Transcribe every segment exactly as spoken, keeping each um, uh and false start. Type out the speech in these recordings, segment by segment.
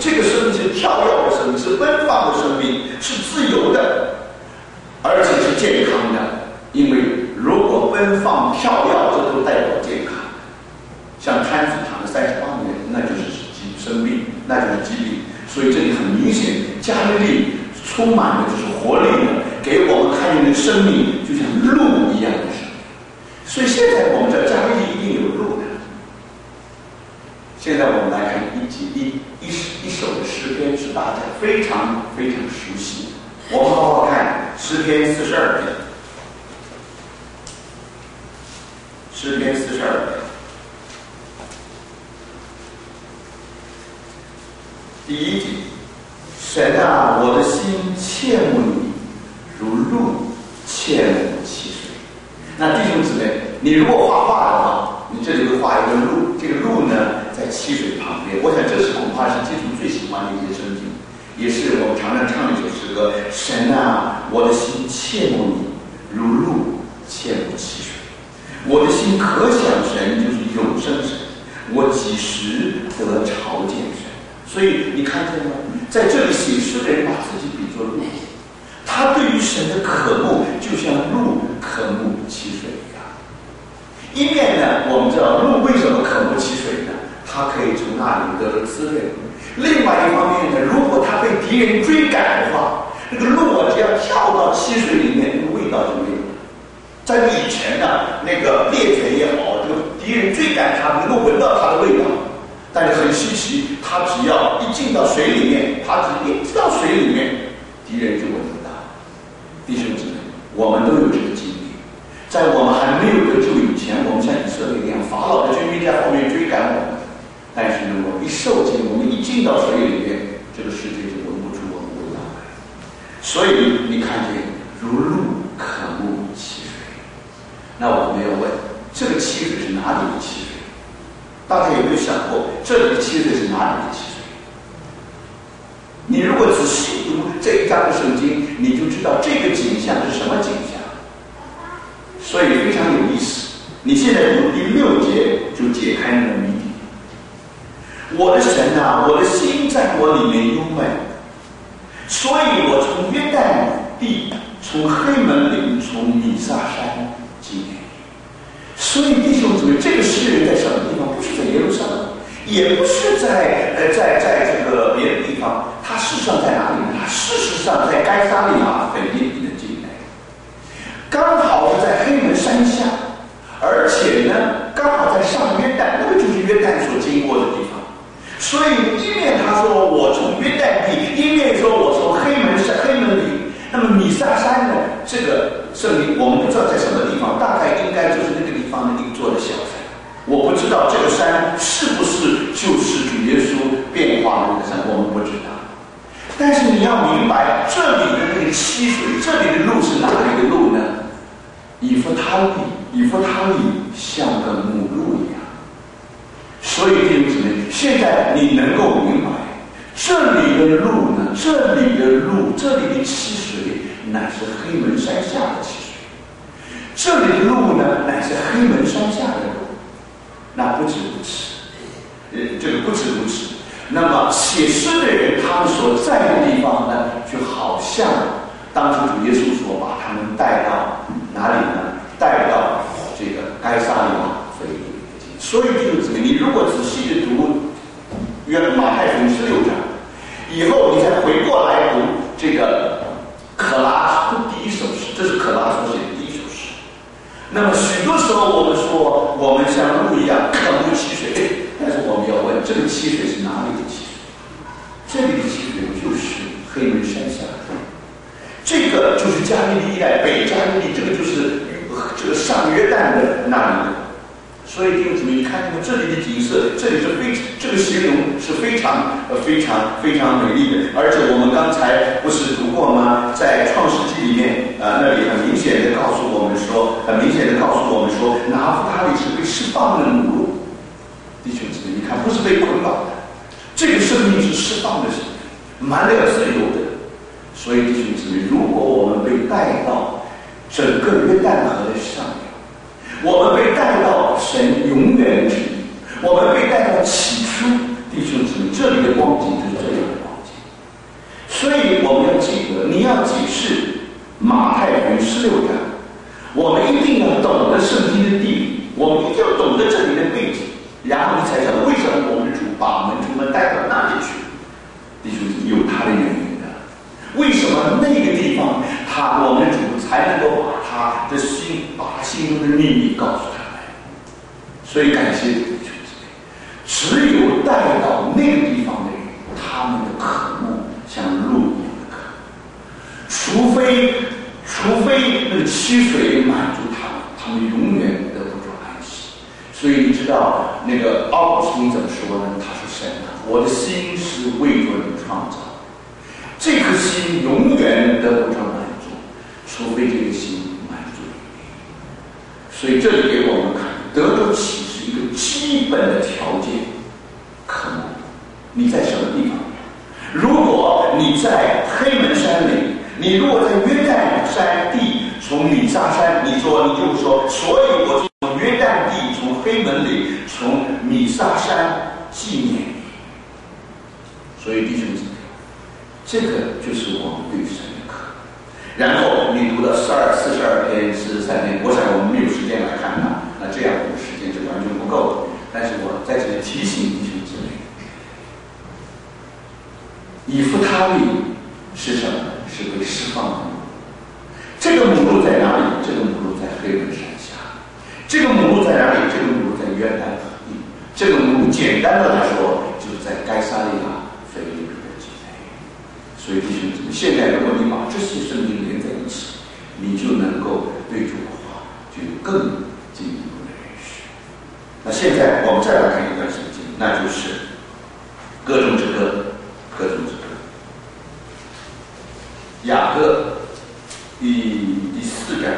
这个生命是跳跃的生命，是奔放的生命，是自由的，而且是健康的。因为如果奔放跳跃，这都代表健康。像摊子躺了三十八年，那就是疾生病，那就是疾病。所以这里很明显，加利利充满的就是活力的，给我们看见的生命就像鹿一样的生命。所以现在我们知道加利利一定有鹿的。现在我们来看一集一一一首的诗篇，是大家非常非常熟悉。我们好好看诗篇四十二篇，诗篇四十二篇，第一节：神啊，我的心切慕你，如鹿切慕溪水。那弟兄姊妹，你如果画画的话，你这里会画一个鹿，这个鹿呢在溪水旁边。我想这是恐怕是基督最喜欢的一些圣经，也是我们常常唱的一首诗歌：神啊，我的心切慕你，如鹿切慕溪水。我的心可想神，就是永生神，我几时得朝见神？所以你看见吗？在这里写诗的人把自己比作鹿，他对于神的渴慕就像鹿渴慕溪水一样。一面呢，我们知道鹿为什么渴慕溪水呢？它可以从那里得到滋润。另外一方面呢，如果它被敌人追赶的话，那个鹿啊，只要跳到溪水里面，那个味道就没有了。在以前呢，那个猎犬也好，这个敌人追赶它，能够闻到它的味道。但是很稀奇，它只要一进到水里面，它只一进到水里面，敌人就闻不到。弟兄姊妹，我们都有这个经历。在我们还没有得救以前，我们像以色列一样，法老的军兵在后面追赶我们。但是呢，我们一受浸，我们一进到水里面，这个世界就闻不出我们味道来。所以你看见如鹿渴慕溪水。那我们要问，这个溪水是哪里的溪水？大家有没有想过，这里的溪水是哪里的溪水？你如果仔细读这一章的圣经，你就知道这个景象是什么景象。所以非常有意思。你现在读第六节就解开那个谜底。我的神啊，我的心在我里面忧闷，所以我从约旦地，从黑门岭，从米撒山纪念你。所以弟兄姊妹，这个诗人在什么地方？不是在耶路撒冷，也不是在呃在在这个别的地方，他事实上在哪里呢？他事实上在该撒利马腓立比的境内，刚好是在黑门山下，而且呢，刚好在上约旦，那个就是约旦所经过的地方。所以一面他说我从约旦地，一面说我从黑门山黑门岭。那么米撒山呢？这个圣经我们不知道在什么地方，大概应该就是那个地方的一座的小山。我不知道这个山是不是就是主耶稣变化的那个山，我们不知道。但是你要明白，这里的那个溪水，这里的路是哪里的路呢？以弗他利，以弗他利像个母鹿一样。所以弟兄姊妹，现在你能够明白，这里的路呢，这里的路，这里的溪水乃是黑门山下的溪水，这里的路呢，乃是黑门山下的路。那不止如此，呃，这个不止如此。那么写诗的人，他们所在的地方呢，就好像当初主耶稣所把他们带到哪里呢？带到这个该撒利马腓立比的境。所以弟兄姊妹，你如果仔细的读约马太福音十六章以后，你再回过来读这个可拉第一首诗，这是可拉所写的第一首诗。那么许多时候我们说我们像鹿一样渴慕溪水，但是我们要问，这个溪水是哪里的溪水？这里的溪水就是黑门山下的，这个就是加利利一带，北加利利，这个就是这个上约旦的那里的。所以弟兄姊妹，你看见这里的景色，这里是非这个形容是非常呃非常非常美丽的。而且我们刚才不是读过吗？在创世纪里面，呃，那里很明显的告诉我们说，很明显的告诉我们说，拿弗他利是被释放的母鹿。弟兄姊妹，你看，不是被捆绑的，这个生命是释放的生命，满了自由的。所以弟兄姊妹，如果我们被带到整个约旦河的上游，我们被带到神永远之地，我们被带到起初，弟兄姊妹，这里的光景就是这样。 么那个地方他我们的主才能够把他的心把他心中的秘密告诉他们？所以感谢弟兄姊妹，只有带到那个地方的人，他们的渴慕像鹿一样的渴慕，除非除非那个溪水满足他们，他们永远得不住安息。所以你知道那个奥古斯丁怎么说呢？他说：“神啊，我的心是为着你创造，这颗心永远得不着满足，除非这个心满足你。”所以这里给我们看，得着启示一个基本的条件，渴慕。你在什么地方？如果你在黑门山里，你如果在约旦山地，从米沙山，你说你就说，所以我从约旦地，从黑门里，从米沙山纪念你。所以弟兄姊妹，这个就是我们对神的渴。然后你读了四二四十二篇、四十三篇，我想我们没有时间来看它，那这样我们时间是完全不够的。但是我在这里提醒弟兄姊妹，以弗他利是什么？是被释放的母鹿。这个母鹿在哪里？这个母鹿在黑门山下。这个母鹿在哪里？这个母鹿在约旦河地。这个母鹿简单的来说，就是在该撒利亚腓立比的境内。所以弟兄姊妹，现在如果你把这些圣经连在一起，你就能够对主的话就有更进一步的认识。那现在我们再来看一段圣经，那就是歌中之歌，歌中之歌。雅各第第四章，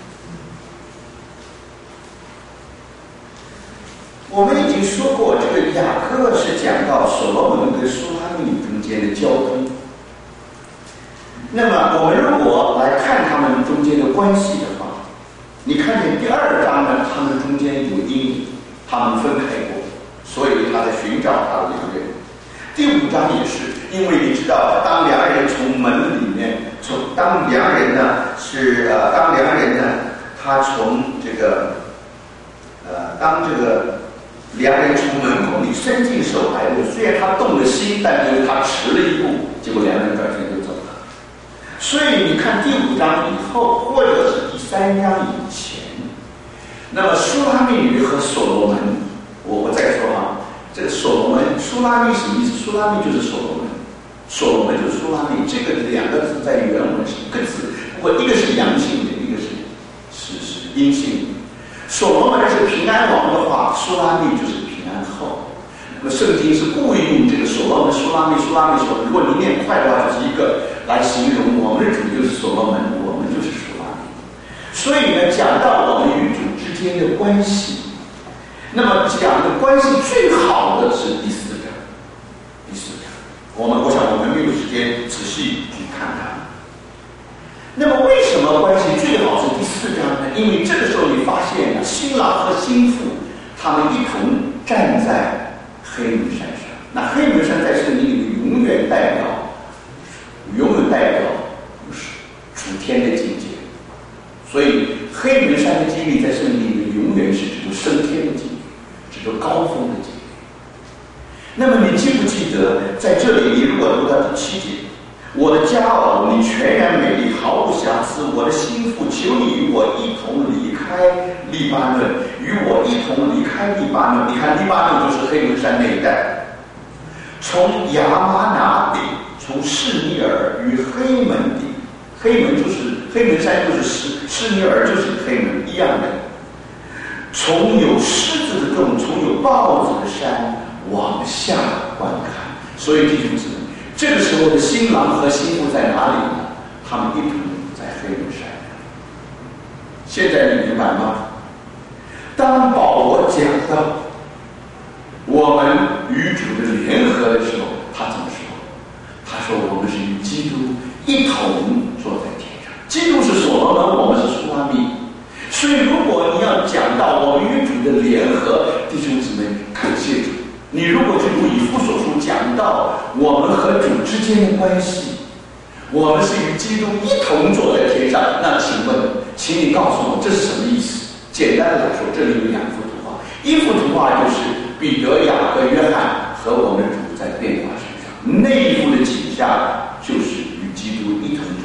我们已经说过，这个雅各是讲到所罗门跟苏拉密中间的交通。那么我们如果来看他们中间的关系的话，你看见第二章呢，他们中间有阴影，他们分开过，所以他在寻找他的良人。第五章也是，因为你知道，当良人从门里面，从当良人呢是呃，当良人呢，他从这个呃，当这个良人从门口里伸进手来的，虽然他动了心，但因为他迟了一步，结果良人转身就走了。所以你看第五章以后，或者是第三章以前，那么苏拉密女和所罗门，我我再说啊。这个所罗门，苏拉密什么意思？苏拉密就是所罗门，所罗门就是苏拉密。这个两个字在原文是一个字，不过一个是阳性的，一个是是是阴性的。所罗门是平安王的话，苏拉密就是平安后。那么圣经是故意用这个所罗门、苏拉密、苏拉密所。如果你念快的话，就是一个来形容我们的主就是所罗门，我们就是苏拉密。所以呢，讲到我们与主之间的关系。那么讲的关系最好的是第四章，第四章，我们我想我们没有时间仔细去看它。那么为什么关系最好是第四章呢？因为这个时候你发现了新郎和新妇他们一同站在黑门山上。那黑门山在圣经里面永远代表，永远代表主天的境界。所以黑门山的经历在圣经里面永远是指出升天的经历。有高峰的经历。那么你记不记得在这里，你如果读到第七节，我的佳偶，你全然美丽，毫无瑕疵，我的心腹，求你与我一同离开黎巴嫩，与我一同离开黎巴嫩。你看黎巴嫩就是黑门山那一带，从亚玛拿底，从示尼尔与黑门底，黑门就是黑门山就是示示尼尔就是黑门一样的。从有狮子的洞，从有豹子的山往下观看。所以弟兄姊妹，这个时候的新郎和新妇在哪里呢？他们一同在黑门山。现在你明白吗？当保罗讲到我们与主的联合的时候，他怎么说？他说我们是与基督一同坐在天上。基督是所罗门，我们是苏拉密。所以如果你要讲到我们与主的联合，弟兄姊妹，感谢主。你如果去读以弗所书讲到我们和主之间的关系，我们是与基督一同坐在天上，那请问请你告诉我这是什么意思？简单的来说，这里有两幅图画，一幅图画就是彼得、雅各、约翰和我们的主在变化身上，那一幅的景象就是与基督一同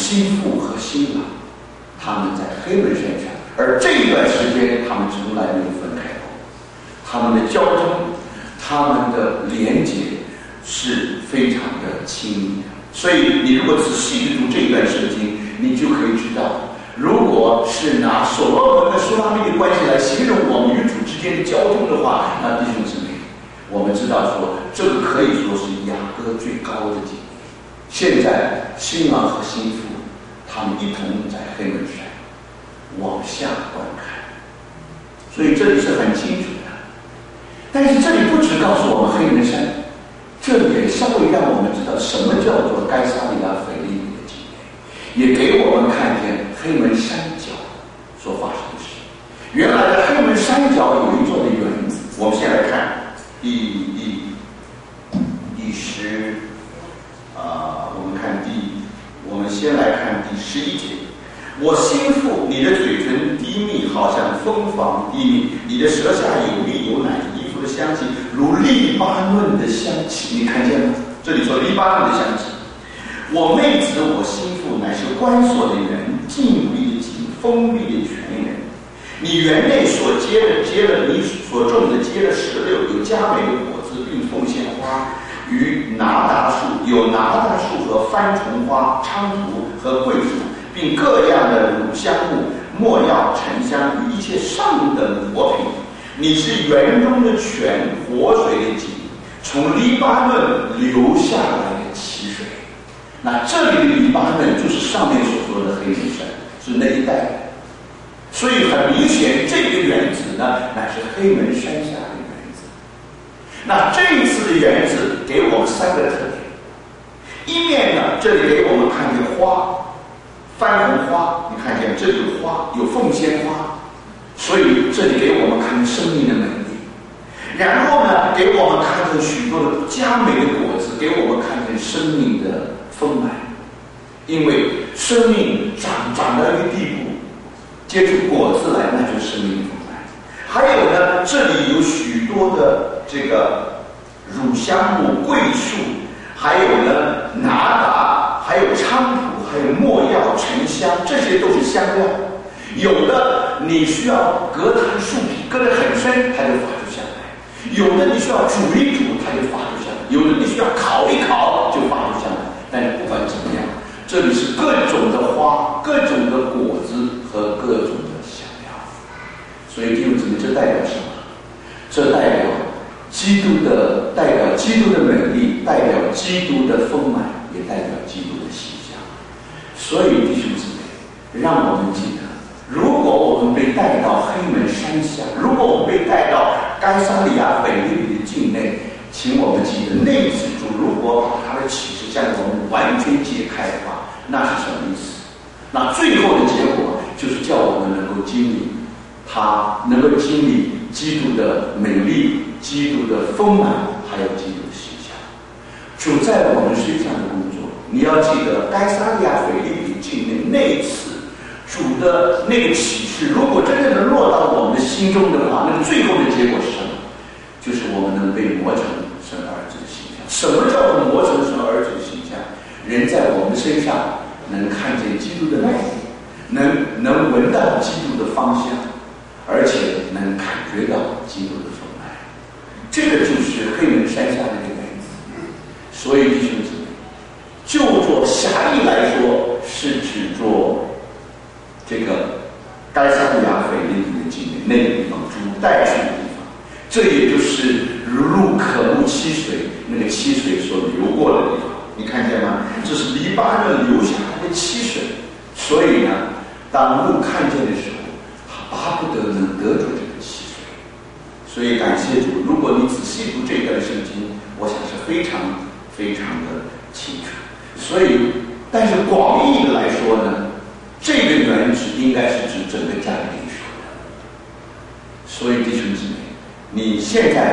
心腹和新郎，他们在黑门山上，而这一段时间他们从来没有分开过，他们的交通，他们的连结是非常的亲密的。所以你如果仔细地读这一段圣经，你就可以知道，如果是拿所罗门和苏拉密的关系来形容我们与主之间的交通的话，那弟兄姊妹，我们知道说这个可以说是雅歌最高的境界。现在新郎和新妇他们一同在黑门山往下观看，所以这里是很清楚的。但是这里不只告诉我们黑门山，这里也稍微让我们知道什么叫做该撒利亚腓利比的境内，也给我们看见黑门山脚所发生的事。原来的黑门山脚有一座的园子，我们先来看第第第十，啊、呃，我们看第，我们先来看第十一节。我心腹，你的嘴唇低密，好像蜂房低密；你的舌下有蜜有奶，衣服的香气如黎巴嫩的香气。你看见吗？这里说黎巴嫩的香气。我妹子，我心腹，乃是关锁的园，禁闭的井，封闭的泉源。你园内所结的结了，你所种的结了石榴，有佳美的果子，并凤仙花，与拿达树，有拿达树和番虫花、菖蒲和桂树，并各样的乳香木、没药、沉香与一切上等果品。你是园中的泉，活水的井，从黎巴嫩流下来的溪水。那这里的黎巴嫩就是上面所说的黑门山，是那一带。所以很明显，这个园子呢，乃是黑门山下的园子。那这一次的园子给我们三个特点：一面呢，这里给我们看见花，番红花，你看见这里有花，有凤仙花，所以这里给我们看见生命的美丽。然后呢，给我们看见许多的佳美的果子，给我们看见生命的丰满。因为生命长长到一个地步，结出果子来，那就是生命丰满。还有呢，这里有许多的这个乳香木、桂树，还有呢拿达，还有菖蒲，还有没药、沉香，这些都是香料。有的你需要隔它的树皮，隔得很深，它就发出香来；有的你需要煮一煮，它就发出香来；有的你需要烤一烤，就发出香来。但是不管怎么样，这里是各种的花、各种的果子和各种的香料。所以弟兄姊妹，这代表什么？这代表基督的，代表基督的美丽，代表基督的丰满，也代表基督的形象。所以弟兄姊妹，让我们记得，如果我们被带到黑门山下，如果我们被带到该撒利亚腓利比的境内，请我们记得，那次主如果把他的启示向我们完全解开的话，那是什么意思？那最后的结果就是叫我们能够经历他，能够经历基督的美丽、基督的丰满，还有基督的形象。主在我们身上的工作，你要记得，该撒利亚腓利比境内那一次主的那个启示，如果真正的落到我们的心中的话，那个最后的结果是什么？就是我们能被磨成神儿子的形象。什么叫做磨成神儿子的形象？人在我们身上能看见基督的美，能能闻到基督的芳香，而且能感觉到基督的丰满。这个就是黑门山下的这个园子。所以弟兄姊妹，就做狭义来说，是指做这个该撒利亚腓利比的境内那个地方，主带去的地方。这也就是如鹿渴慕溪水，那个溪水所流过的地方。你看见吗？这是黎巴嫩流下来的溪水。所以呢，当鹿看见的时候，他巴不得能得住这个溪水。所以感谢主，如果你仔细读这段圣经，我想是非常非常的清楚。所以，但是广义的来说呢，这个原指应该是指整个加利利说的。所以弟兄姊妹，你现在